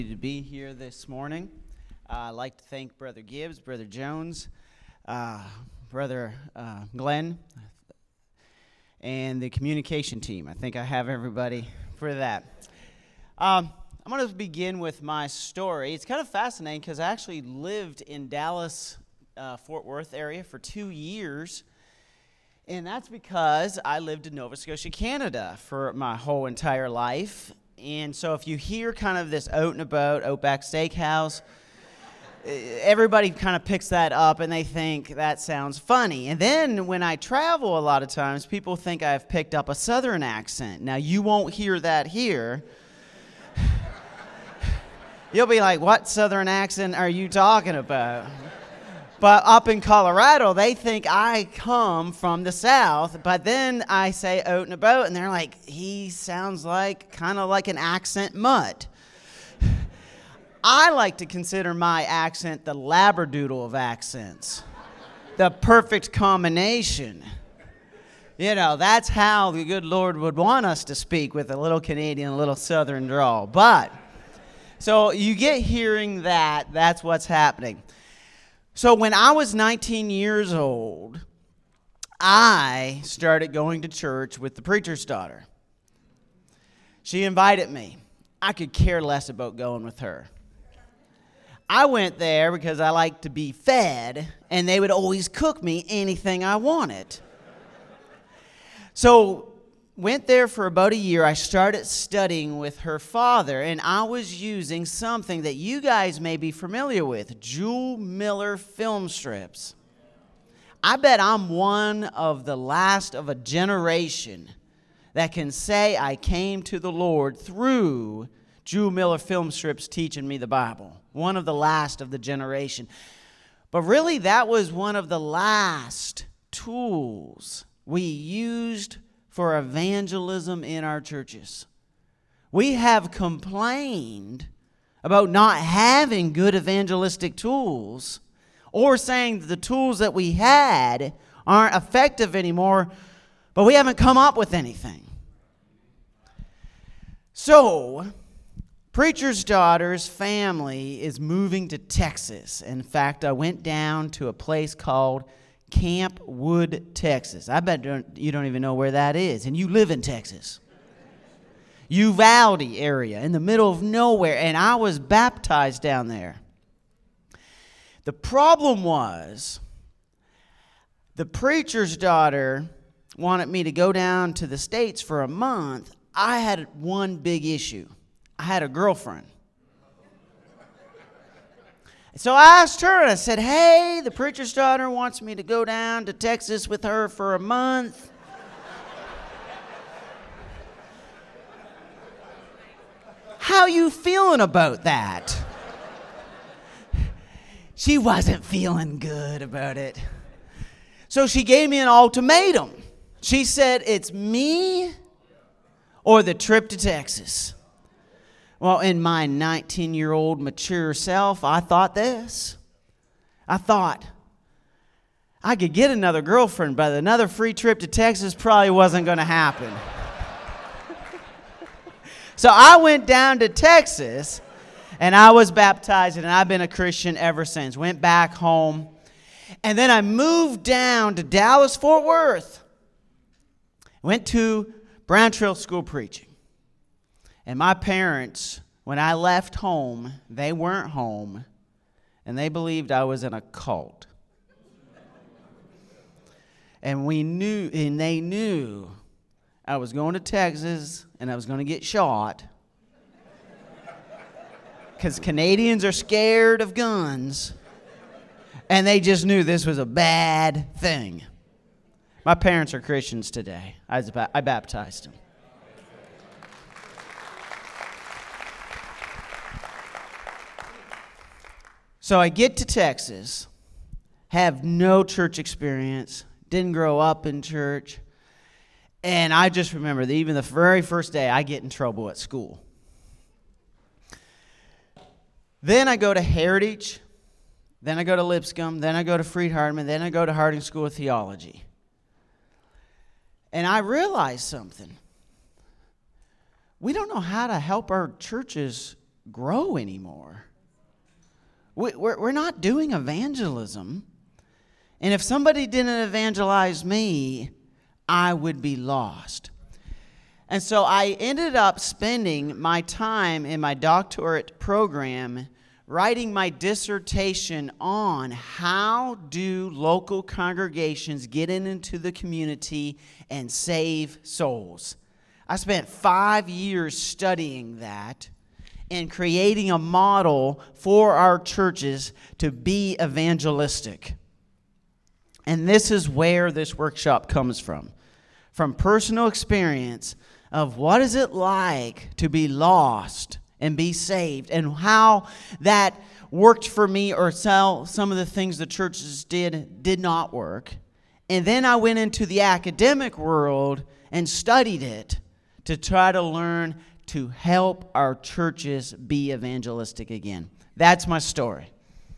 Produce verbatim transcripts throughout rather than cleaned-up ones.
To be here this morning. Uh, I'd like to thank Brother Gibbs, Brother Jones, uh, Brother uh, Glenn, and the communication team. I think I have everybody for that. Um, I'm going to begin with my story. It's kind of fascinating because I actually lived in Dallas, uh, Fort Worth area for two years. And that's because I lived in Nova Scotia, Canada for my whole entire life. And so if you hear kind of this out and about, Outback Steakhouse, everybody kind of picks that up and they think that sounds funny. And then when I travel a lot of times, people think I've picked up a southern accent. Now, you won't hear that here. You'll be like, what southern accent are you talking about? But up in Colorado, they think I come from the South. But then I say out and about, and they're like, he sounds like kind of like an accent mutt. I like to consider my accent the labradoodle of accents, the perfect combination. You know, that's how the good Lord would want us to speak, with a little Canadian, a little Southern drawl. But, so you get hearing that, that's what's happening. So when I was nineteen years old, I started going to church with the preacher's daughter. She invited me. I could care less about going with her. I went there because I like to be fed, and they would always cook me anything I wanted. So went there for about a year. I started studying with her father, and I was using something that you guys may be familiar with, Jewel Miller film strips. I bet I'm one of the last of a generation that can say I came to the Lord through Jewel Miller film strips teaching me the Bible. One of the last of the generation. But really, that was one of the last tools we used for evangelism in our churches. We have complained about not having good evangelistic tools, or saying that the tools that we had aren't effective anymore, but we haven't come up with anything. So, preacher's daughter's family is moving to Texas. In fact, I went down to a place called Camp Wood, Texas. I bet you don't even know where that is, and you live in Texas. Uvalde area, in the middle of nowhere, and I was baptized down there. The problem was, the preacher's daughter wanted me to go down to the States for a month. I had one big issue. I had a girlfriend. So I asked her, and I said, hey, the preacher's daughter wants me to go down to Texas with her for a month. How you feeling about that? She wasn't feeling good about it. So she gave me an ultimatum. She said, it's me or the trip to Texas. Well, in my nineteen-year-old mature self, I thought this. I thought, I could get another girlfriend, but another free trip to Texas probably wasn't going to happen. So I went down to Texas, and I was baptized, and I've been a Christian ever since. Went back home, and then I moved down to Dallas, Fort Worth. Went to Brown Trail School preaching. And my parents, when I left home, they weren't home, and they believed I was in a cult. And we knew, and they knew I was going to Texas, and I was going to get shot. Because Canadians are scared of guns, and they just knew this was a bad thing. My parents are Christians today. I, was, I baptized them. So I get to Texas, have no church experience, didn't grow up in church, and I just remember that even the very first day I get in trouble at school. Then I go to Heritage, then I go to Lipscomb, then I go to Freed-Hardeman, then I go to Harding School of Theology. And I realized something. We don't know how to help our churches grow anymore. We, we're, we're not doing evangelism. And if somebody didn't evangelize me, I would be lost. And so I ended up spending my time in my doctorate program writing my dissertation on how do local congregations get in into the community and save souls. I spent five years studying that and creating a model for our churches to be evangelistic. And this is where this workshop comes from. From personal experience of what is it like to be lost and be saved, and how that worked for me, or some of the things the churches did did not work. And then I went into the academic world and studied it to try to learn to help our churches be evangelistic again. That's my story.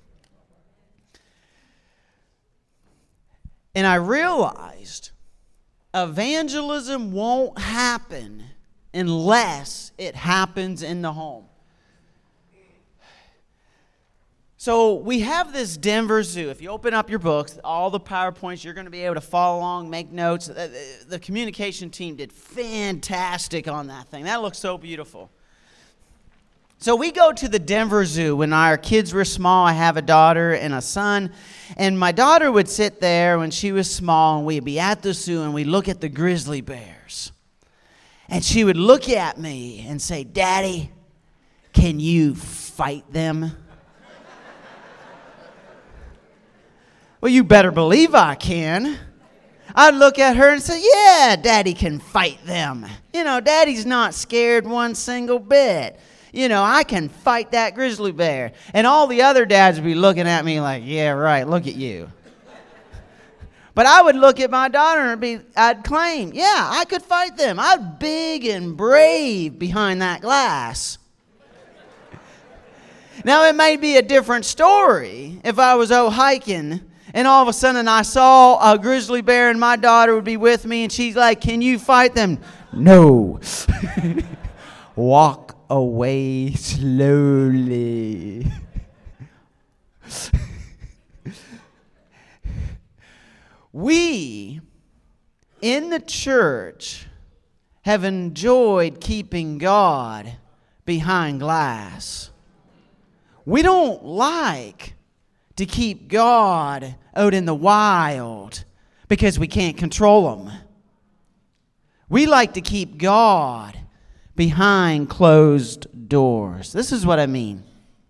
And I realized evangelism won't happen unless it happens in the home. So we have this Denver Zoo. If you open up your books, all the PowerPoints, you're going to be able to follow along, make notes. The communication team did fantastic on that thing. That looks so beautiful. So we go to the Denver Zoo when our kids were small. I have a daughter and a son. And my daughter would sit there when she was small, and we'd be at the zoo, and we'd look at the grizzly bears. And she would look at me and say, "Daddy, can you fight them?" Well, you better believe I can. I'd look at her and say, "Yeah, Daddy can fight them. You know, Daddy's not scared one single bit. You know, I can fight that grizzly bear." And all the other dads would be looking at me like, "Yeah, right, look at you." But I would look at my daughter and be, I'd claim, "Yeah, I could fight them. I'm big and brave behind that glass." Now, it may be a different story if I was out hiking and all of a sudden I saw a grizzly bear and my daughter would be with me and she's like, "Can you fight them?" "No." "Walk away slowly." We, in the church, have enjoyed keeping God behind glass. We don't like to keep God out in the wild because we can't control Him. We like to keep God behind closed doors. This is what I mean.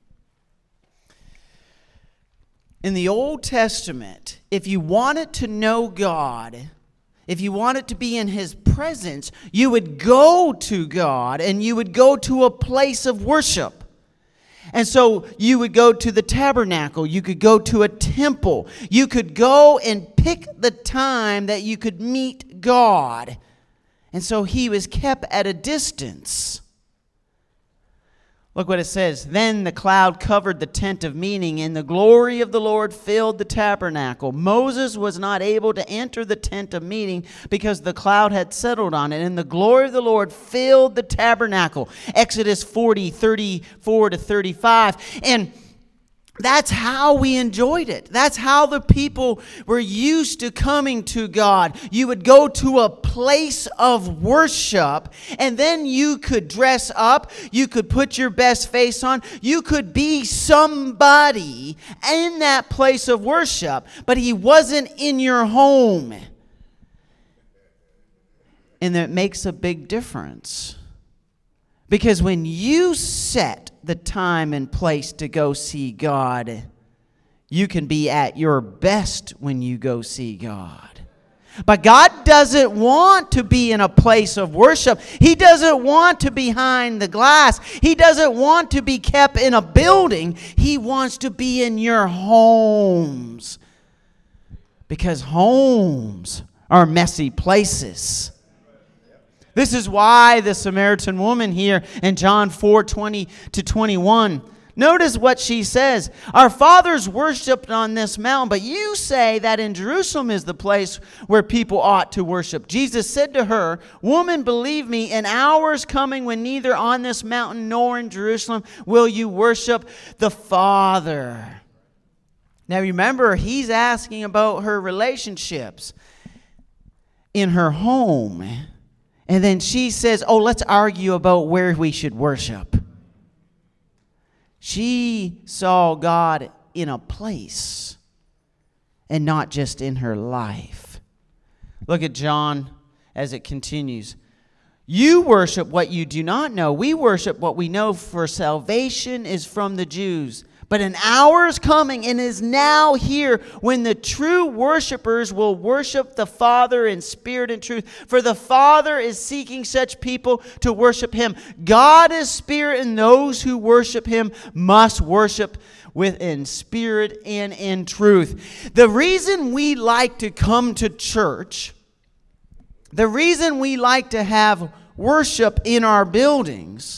In the Old Testament, if you wanted to know God, if you wanted to be in His presence, you would go to God and you would go to a place of worship. And so you would go to the tabernacle, you could go to a temple, you could go and pick the time that you could meet God. And so He was kept at a distance. Look what it says. "Then the cloud covered the tent of meeting, and the glory of the Lord filled the tabernacle. Moses was not able to enter the tent of meeting because the cloud had settled on it, and the glory of the Lord filled the tabernacle." Exodus forty, thirty-four to thirty-five. And that's how we enjoyed it. That's how the people were used to coming to God. You would go to a place of worship, and then you could dress up. You could put your best face on. You could be somebody in that place of worship, but He wasn't in your home. And that makes a big difference. Because when you set the time and place to go see God, you can be at your best when you go see God. But God doesn't want to be in a place of worship. He doesn't want to be behind the glass. He doesn't want to be kept in a building. He wants to be in your homes. Because homes are messy places. This is why the Samaritan woman here in John four, twenty to twenty-one, Notice what she says. Our fathers worshipped on this mountain, but you say that in Jerusalem is the place where people ought to worship. Jesus said to her, Woman, believe me, an hour is coming when neither on this mountain nor in Jerusalem will you worship the Father. Now remember, he's asking about her relationships in her home. And then she says, oh, let's argue about where we should worship. She saw God in a place and not just in her life. Look at John as it continues. You worship what you do not know. We worship what we know, for salvation is from the Jews. But an hour is coming and is now here when the true worshipers will worship the Father in spirit and truth. For the Father is seeking such people to worship Him. God is spirit, and those who worship Him must worship within spirit and in truth. The reason we like to come to church, the reason we like to have worship in our buildings,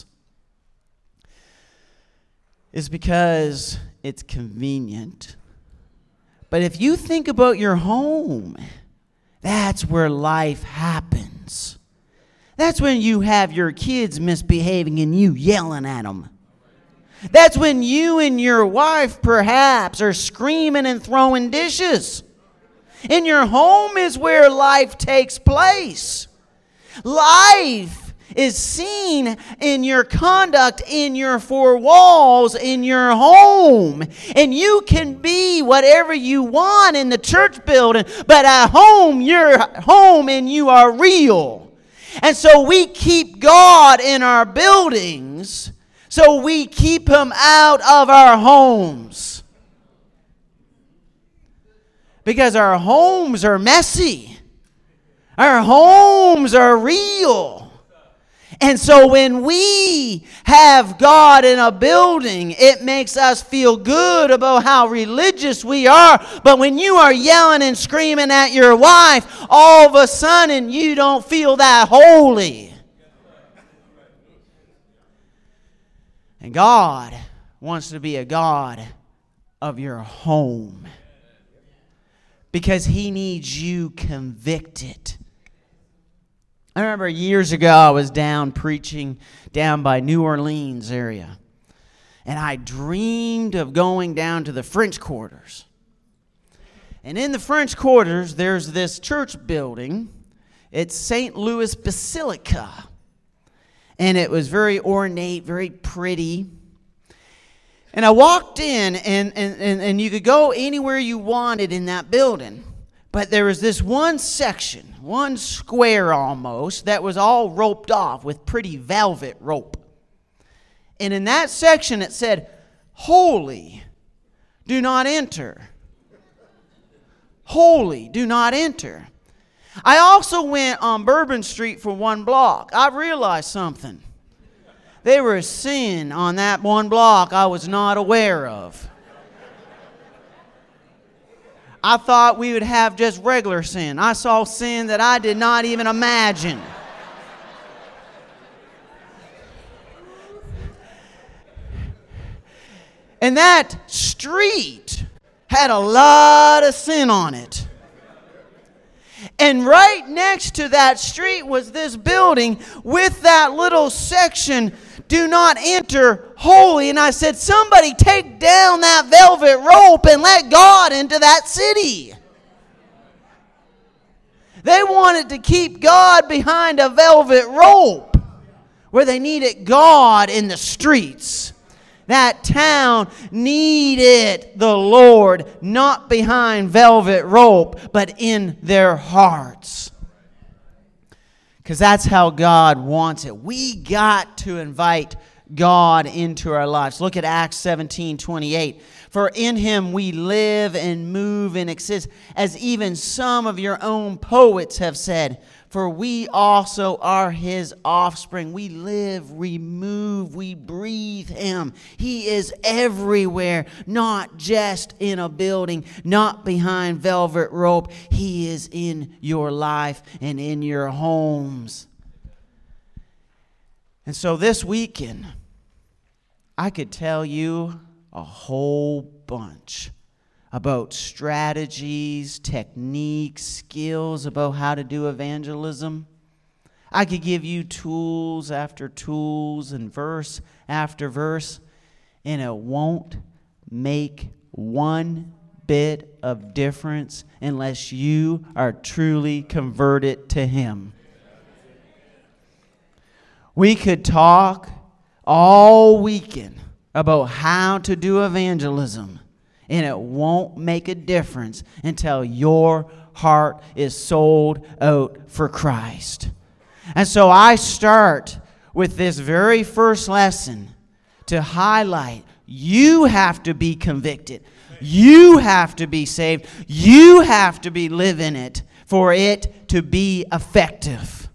is because it's convenient. But if you think about your home, that's where life happens. That's when you have your kids misbehaving and you yelling at them. That's when you and your wife perhaps are screaming and throwing dishes. And your home is where life takes place. Life is seen in your conduct, in your four walls, in your home. And you can be whatever you want in the church building, but at home, you're home and you are real. And so we keep God in our buildings, so we keep Him out of our homes. Because our homes are messy. Our homes are real. And so when we have God in a building, it makes us feel good about how religious we are. But when you are yelling and screaming at your wife, all of a sudden you don't feel that holy. And God wants to be a God of your home, because He needs you convicted. I remember years ago I was down preaching down by New Orleans area. And I dreamed of going down to the French Quarters. And in the French Quarters, there's this church building. It's Saint Louis Basilica. And it was very ornate, very pretty. And I walked in, and, and, and, and you could go anywhere you wanted in that building. But there was this one section, one square almost, that was all roped off with pretty velvet rope. And in that section it said, Holy, do not enter. Holy, do not enter. I also went on Bourbon Street for one block. I realized something. There was sin on that one block I was not aware of. I thought we would have just regular sin. I saw sin that I did not even imagine. And that street had a lot of sin on it. And right next to that street was this building with that little section, do not enter holy. And I said, somebody take down that velvet rope and let God into that city. They wanted to keep God behind a velvet rope where they needed God in the streets. That town needed the Lord, not behind velvet rope, but in their hearts. Because that's how God wants it. We got to invite God into our lives. Look at Acts seventeen twenty-eight. For in Him we live and move and exist, as even some of your own poets have said. For we also are His offspring. We live, we move, we breathe Him. He is everywhere, not just in a building, not behind velvet rope. He is in your life and in your homes. And so this weekend, I could tell you a whole bunch about strategies, techniques, skills about how to do evangelism. I could give you tools after tools and verse after verse, and it won't make one bit of difference unless you are truly converted to Him. We could talk all weekend about how to do evangelism, and it won't make a difference until your heart is sold out for Christ. And so I start with this very first lesson to highlight you have to be convicted. You have to be saved. You have to be living it for it to be effective.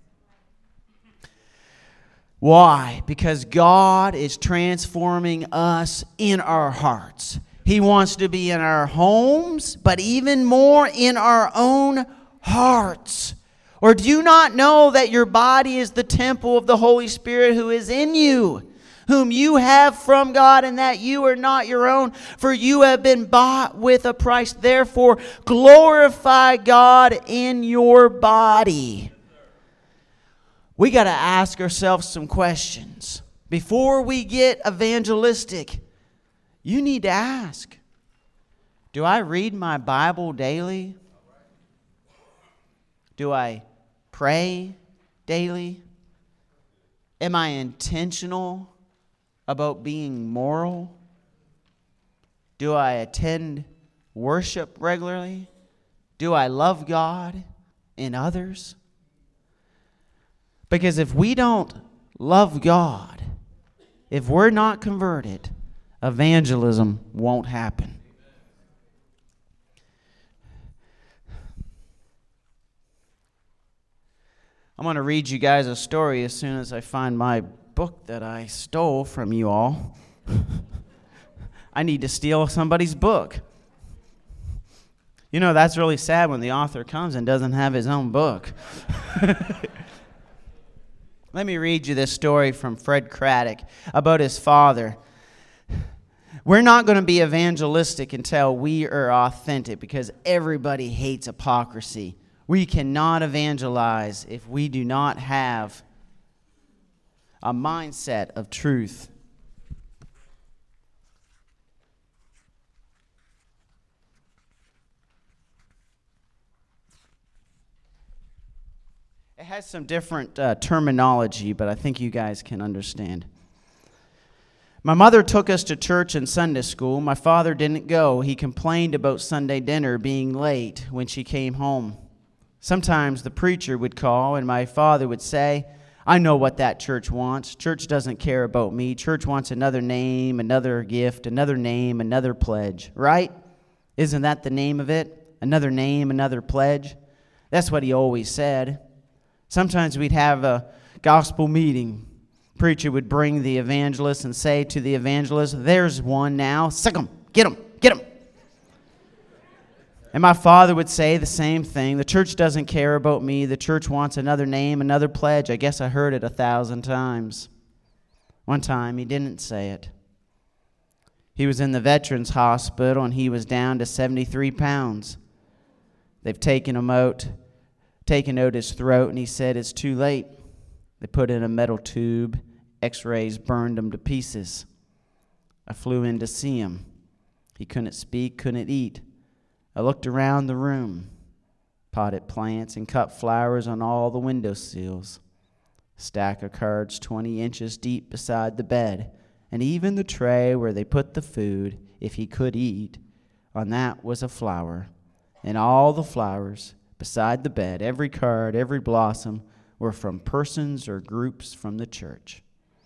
Why? Because God is transforming us in our hearts. He wants to be in our homes, but even more in our own hearts. Or do you not know that your body is the temple of the Holy Spirit who is in you, whom you have from God, and that you are not your own? For you have been bought with a price. Therefore, glorify God in your body. We got to ask ourselves some questions. Before we get evangelistic, you need to ask, do I read my Bible daily? Do I pray daily? Am I intentional about being moral? Do I attend worship regularly? Do I love God and others? Because if we don't love God, if we're not converted, evangelism won't happen. I'm going to read you guys a story as soon as I find my book that I stole from you all. I need to steal somebody's book. You know, that's really sad when the author comes and doesn't have his own book. Let me read you this story from Fred Craddock about his father. We're not going to be evangelistic until we are authentic, because everybody hates hypocrisy. We cannot evangelize if we do not have a mindset of truth. It has some different uh, terminology, but I think you guys can understand. My mother took us to church and Sunday school. My father didn't go. He complained about Sunday dinner being late when she came home. Sometimes the preacher would call and my father would say, I know what that church wants. Church doesn't care about me. Church wants another name, another gift, another name, another pledge. Right? Isn't that the name of it? Another name, another pledge? That's what he always said. Sometimes we'd have a gospel meeting. Preacher would bring the evangelist and say to the evangelist, there's one now. Sick 'em. Get 'em. Get 'em. And my father would say the same thing. The church doesn't care about me. The church wants another name, another pledge. I guess I heard it a thousand times. One time he didn't say it. He was in the Veterans Hospital and he was down to seventy-three pounds. They've taken him out, taken out his throat, and he said it's too late. They put in a metal tube. X-rays burned him to pieces. I flew in to see him. He couldn't speak, couldn't eat. I looked around the room, potted plants and cut flowers on all the window sills, a stack of cards twenty inches deep beside the bed, and even the tray where they put the food, if he could eat, on that was a flower. And all the flowers beside the bed, every card, every blossom, were from persons or groups from the church.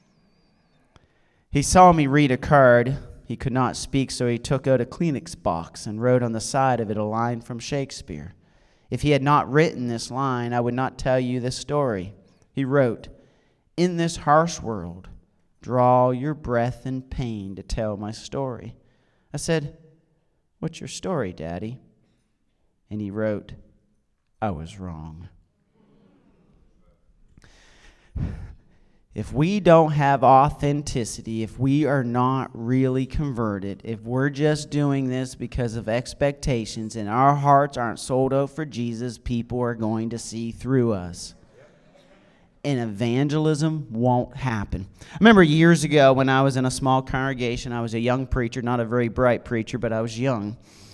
He saw me read a card. He could not speak, so he took out a Kleenex box and wrote on the side of it a line from Shakespeare. If he had not written this line, I would not tell you this story. He wrote, in this harsh world, draw your breath in pain to tell my story. I said, what's your story, Daddy? And he wrote, I was wrong. If we don't have authenticity, if we are not really converted, if we're just doing this because of expectations and our hearts aren't sold out for Jesus, people are going to see through us. And evangelism won't happen. I remember years ago when I was in a small congregation, I was a young preacher, not a very bright preacher, but I was young.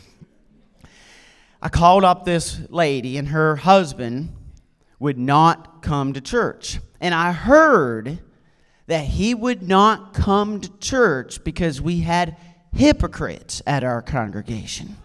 I called up this lady, and her husband would not come to church. And I heard that he would not come to church because we had hypocrites at our congregation.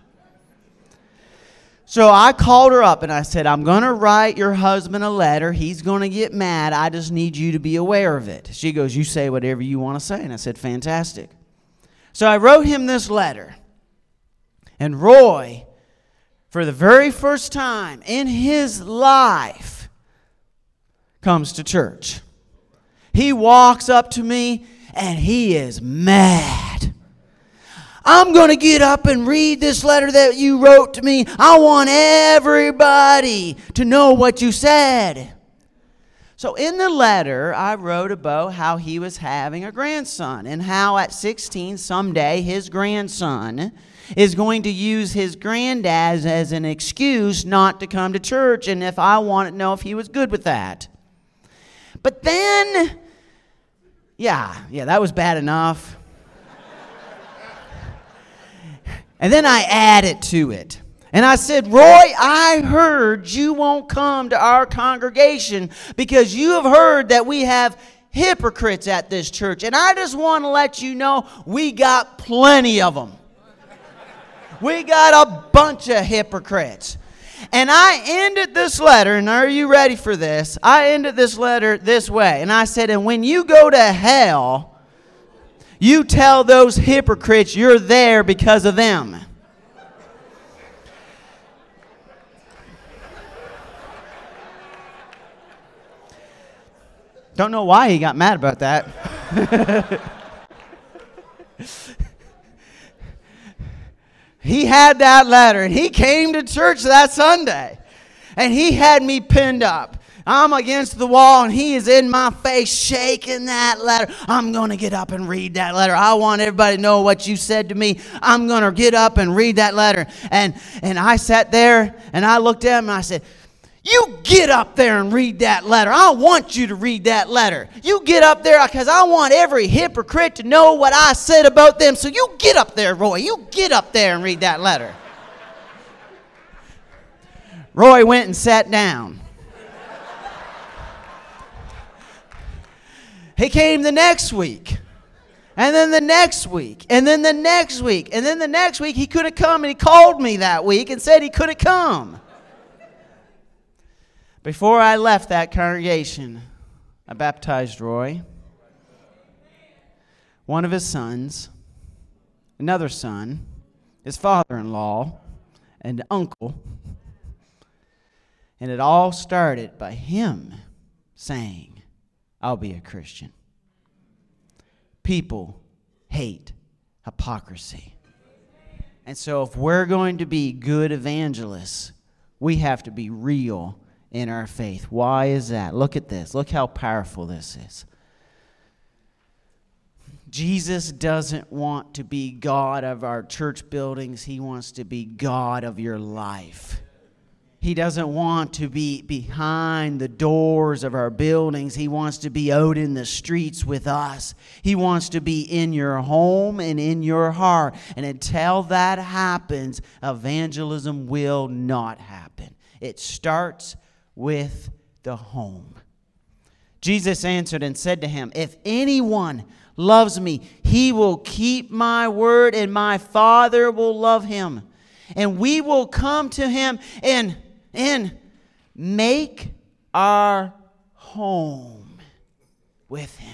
So I called her up and I said, I'm going to write your husband a letter. He's going to get mad. I just need you to be aware of it. She goes, you say whatever you want to say. And I said, fantastic. So I wrote him this letter. And Roy, for the very first time in his life, comes to church. He walks up to me and he is mad. I'm going to get up and read this letter that you wrote to me. I want everybody to know what you said. So in the letter, I wrote about how he was having a grandson and how at sixteen, someday, his grandson is going to use his granddad as an excuse not to come to church, and if I want to know if he was good with that. But then, yeah, yeah, that was bad enough. And then I added to it. And I said, Roy, I heard you won't come to our congregation because you have heard that we have hypocrites at this church. And I just want to let you know we got plenty of them. We got a bunch of hypocrites. And I ended this letter, and are you ready for this? I ended this letter this way. And I said, and when you go to hell, you tell those hypocrites you're there because of them. Don't know why he got mad about that. He had that letter, and he came to church that Sunday, and he had me pinned up. I'm against the wall, and he is in my face shaking that letter. I'm going to get up and read that letter. I want everybody to know what you said to me. I'm going to get up and read that letter. And, and I sat there, and I looked at him, and I said, you get up there and read that letter. I want you to read that letter. You get up there because I want every hypocrite to know what I said about them. So you get up there, Roy. You get up there and read that letter. Roy went and sat down. He came the next week, and then the next week, and then the next week, and then the next week he couldn't come, and he called me that week and said he couldn't come. Before I left that congregation, I baptized Roy, one of his sons, another son, his father-in-law, and uncle, and it all started by him saying, I'll be a Christian. People hate hypocrisy. And so if we're going to be good evangelists, we have to be real in our faith. Why is that? Look at this. Look how powerful this is. Jesus doesn't want to be God of our church buildings. He wants to be God of your life. He doesn't want to be behind the doors of our buildings. He wants to be out in the streets with us. He wants to be in your home and in your heart. And until that happens, evangelism will not happen. It starts with the home. Jesus answered and said to him, if anyone loves me, he will keep my word, and my Father will love him. And we will come to him and, and make our home with him.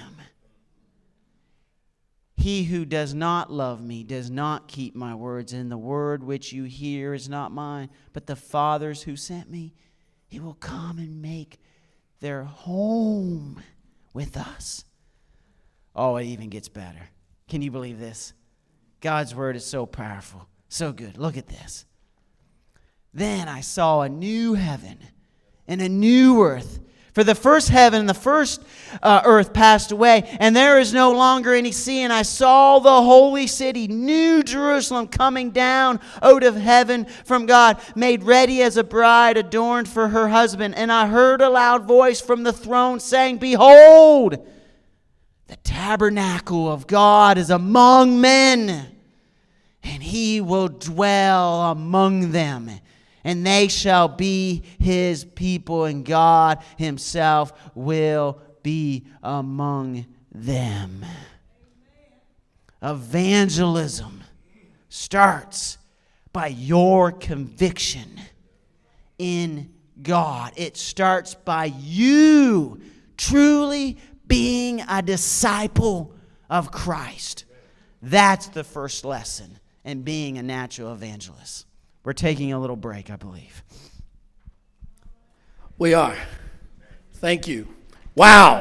He who does not love me does not keep my words, and the word which you hear is not mine, but the Father's who sent me. He will come and make their home with us. Oh, it even gets better. Can you believe this? God's word is so powerful, so good. Look at this. Then I saw a new heaven and a new earth, For the first heaven and the first uh, earth passed away, and there is no longer any sea. And I saw the holy city, New Jerusalem, coming down out of heaven from God, made ready as a bride adorned for her husband. And I heard a loud voice from the throne saying, Behold, the tabernacle of God is among men, and he will dwell among them. And they shall be his people, and God himself will be among them. Evangelism starts by your conviction in God. It starts by you truly being a disciple of Christ. That's the first lesson in being a natural evangelist. We're taking a little break, I believe. We are. Thank you. Wow.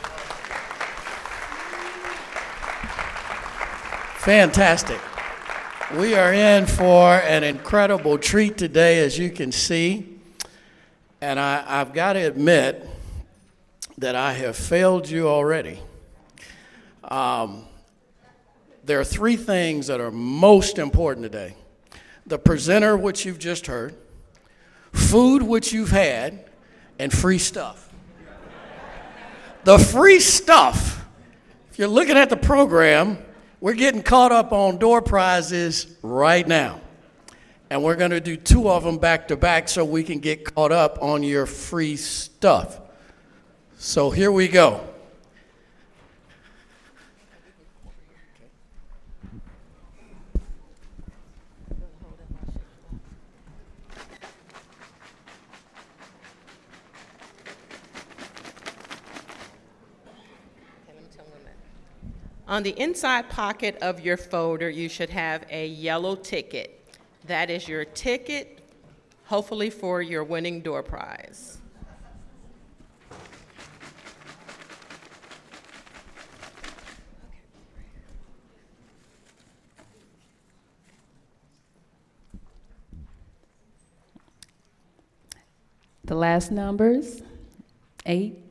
Fantastic. We are in for an incredible treat today, as you can see. And I, I've got to admit that I have failed you already. Um, there are three things that are most important today. The presenter, which you've just heard, food, which you've had, and free stuff. The free stuff, if you're looking at the program, we're getting caught up on door prizes right now. And we're going to do two of them back to back so we can get caught up on your free stuff. So here we go. On the inside pocket of your folder, you should have a yellow ticket. That is your ticket, hopefully for your winning door prize. The last numbers, eight,